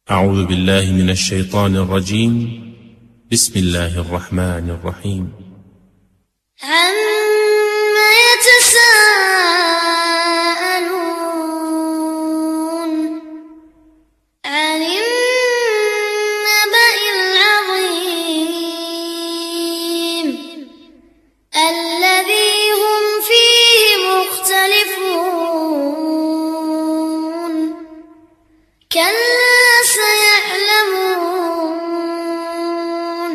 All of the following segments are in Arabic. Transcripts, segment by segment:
أعوذ بالله من الشيطان الرجيم. بسم الله الرحمن الرحيم. عما يتساءلون عن النبأ العظيم الذي هم فيه مختلفون كلا سيعلمون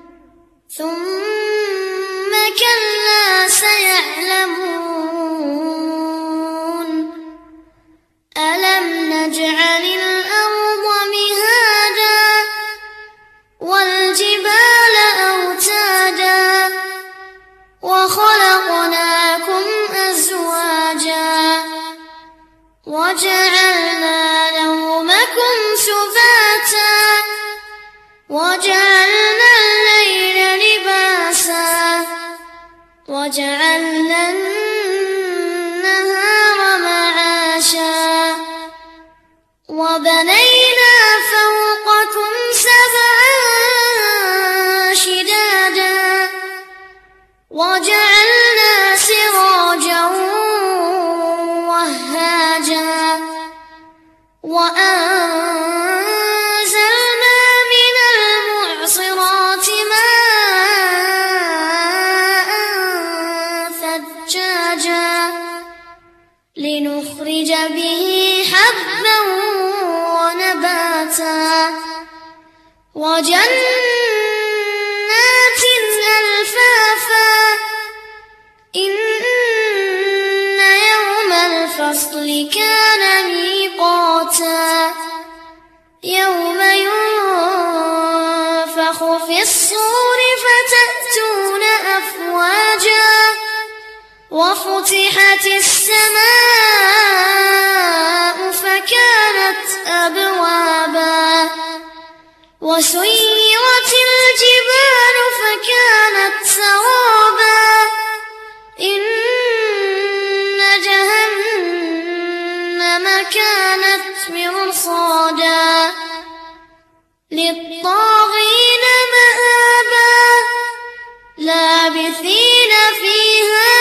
ثم كلا سيعلمون ألم نجعل الأرض مهادا والجبال أوتادا وخلقناكم أزواجا وجعلنا نومكم سباتا وجعلنا الليل لباسا وجعلنا النهار معاشا وبنينا فوقكم سبعا شدادا وجعلنا سراجا وهاجا وأنزلنا من المعصرات ماء ثجاجا لنخرج به حبا ونباتا وجنات ألفافا إن يوم الفصل كان ميقاتا يوم ينفخ في الصور فتأتون أفواجا وفتحت السماء فكانت أبوابا وسيرت الجبال فكانت سرابا إن جهنم كانت مرصادا للطاغين مآبا لابثين فيها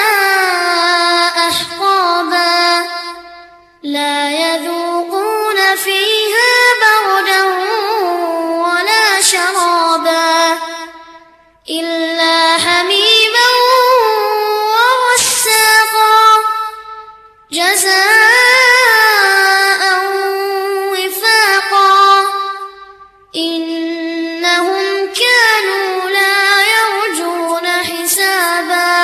أحقابا لا يذوقون فيها بردا ولا شرابا إلا حميما وغساقا جزاء وفاقا إنهم كانوا لا يرجون حسابا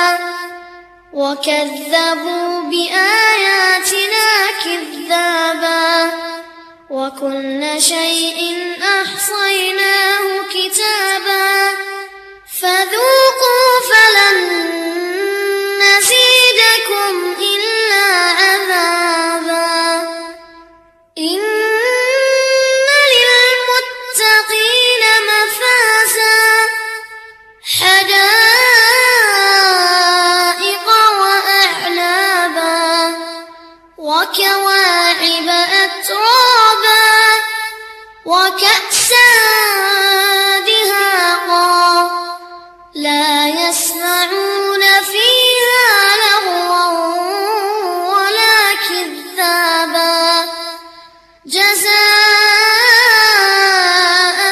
وكذبوا بآياتنا كذابا وكل شيء أحصيناه كتابا فذوقوا فلن نزيدكم إلا عذابا إن للمتقين مفازا حدائق وأعنابا وكواعب أترابا وكأسا دهاقا لا يسمعون فيها لغوا ولا كذابا جزاء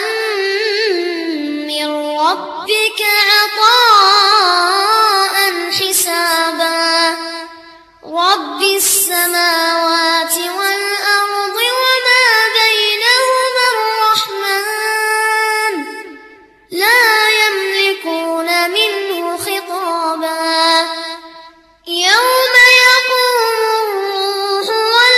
من ربك عطاء حسابا رب السماوات والأرض وما بينهما الرحمن لا يملكون منه خطابا يوم يقوم الروح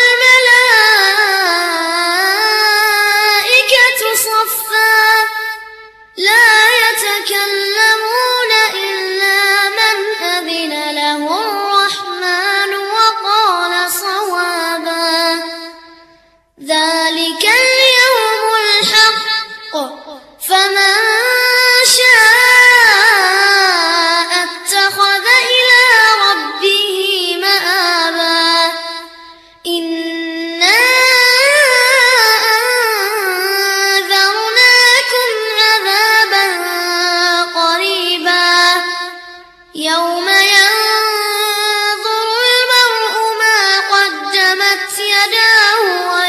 والملائكة صفا لا يتكلمون إلا من أذن له الرحمن وقال صوابا ذلك اليوم الحق فمن شاء اتخذ إلى ربه مآبا إنا يوم ينظر المرء ما قدمت يداه